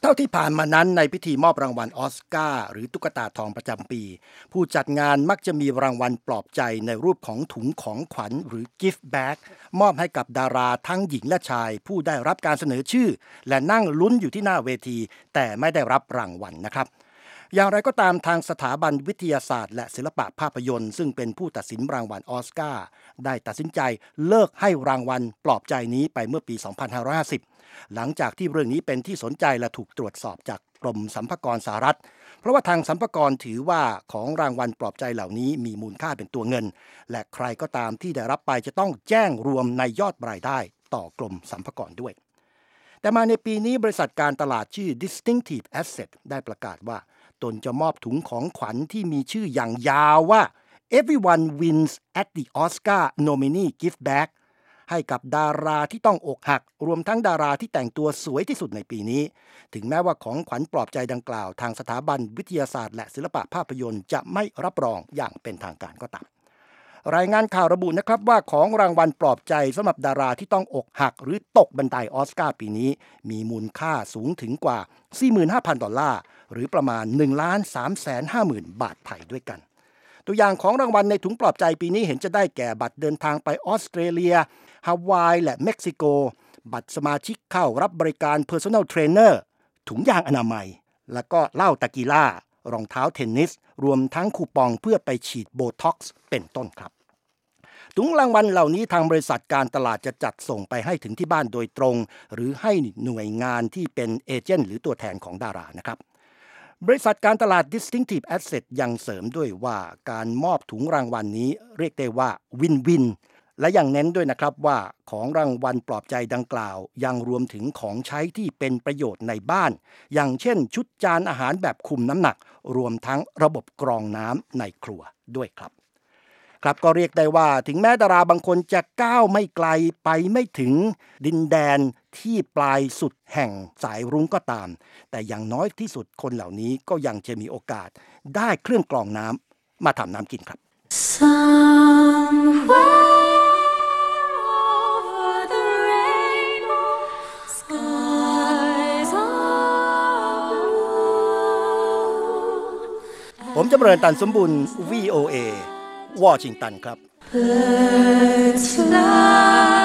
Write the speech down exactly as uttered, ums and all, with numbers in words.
ท่าที่ผ่านมานั้นในพิธีมอบรางวัลออสการ์หรือตุ๊กตาทองประจำปีผู้จัดงานมักจะมีรางวัลปลอบใจในรูปของถุงของขวัญหรือ gift bag มอบให้กับดาราทั้งหญิงและชายผู้ได้รับการเสนอชื่อและนั่งลุ้นอยู่ที่หน้าเวทีแต่ไม่ได้รับรางวัลนะครับอย่างไรก็ตามทางสถาบันวิทยาศาสตร์และศิลปะภาพยนตร์ซึ่งเป็นผู้ตัดสินรางวัลออสการ์ได้ตัดสินใจเลิกให้รางวัลปลอบใจนี้ไปเมื่อปี สองพันห้าร้อยห้าสิบ หลังจากที่เรื่องนี้เป็นที่สนใจและถูกตรวจสอบจากกรมสรรพากรสหรัฐเพราะว่าทางสรรพากรถือว่าของรางวัลปลอบใจเหล่านี้มีมูลค่าเป็นตัวเงินและใครก็ตามที่ได้รับไปจะต้องแจ้งรวมในยอดรายได้ต่อกรมสรรพากรด้วยแต่มาในปีนี้บริษัทการตลาดชื่อ Distinctive Asset ได้ประกาศว่าตนจะมอบถุงของขวัญที่มีชื่ออย่างยาวว่า Everyone Wins at the Oscar Nominee Gift Bag ให้กับดาราที่ต้องอกหักรวมทั้งดาราที่แต่งตัวสวยที่สุดในปีนี้ถึงแม้ว่าของขวัญปลอบใจดังกล่าวทางสถาบันวิทยาศาสตร์และศิลปะภาพยนตร์จะไม่รับรองอย่างเป็นทางการก็ตามรายงานข่าวระบุนะครับว่าของรางวัลปลอบใจสำหรับดาราที่ต้องอกหักหรือตกบันไดออสการ์ปีนี้มีมูลค่าสูงถึงกว่า สี่หมื่นห้าพัน ดอลลาร์หรือประมาณ หนึ่งล้านสามแสนห้าหมื่น บาทไทยด้วยกันตัวอย่างของรางวัลในถุงปลอบใจปีนี้เห็นจะได้แก่บัตรเดินทางไปออสเตรเลียฮาวายและเม็กซิโกบัตรสมาชิกเข้ารับบริการ Personal Trainer ถุงยางอนามัยแล้วก็เหล้าตะกีล่ารองเท้าเทนนิสรวมทั้งคูปองเพื่อไปฉีดโบท็อกซ์เป็นต้นครับถุงรางวัลเหล่านี้ทางบริษัทการตลาดจะจัดส่งไปให้ถึงที่บ้านโดยตรงหรือให้หน่วยงานที่เป็นเอเจนต์หรือตัวแทนของดารานะครับบริษัทการตลาด Distinctive Asset ยังเสริมด้วยว่าการมอบถุงรางวัลนี้เรียกได้ว่าวินวินและยังเน้นด้วยนะครับว่าของรางวัลปลอบใจดังกล่าวยังรวมถึงของใช้ที่เป็นประโยชน์ในบ้านอย่างเช่นชุดจานอาหารแบบคุมน้ำหนักรวมทั้งระบบกรองน้ำในครัวด้วยครับครับก็เรียกได้ว่าถึงแม้ดาราบางคนจะก้าวไม่ไกลไปไม่ถึงดินแดนที่ปลายสุดแห่งสายรุ้งก็ตามแต่อย่างน้อยที่สุดคนเหล่านี้ก็ยังจะมีโอกาสได้เครื่องกรองน้ำมาทำน้ำกินครับ ผมจำเริญตันสมบุญ วี โอ เอ วอชิงตันครับ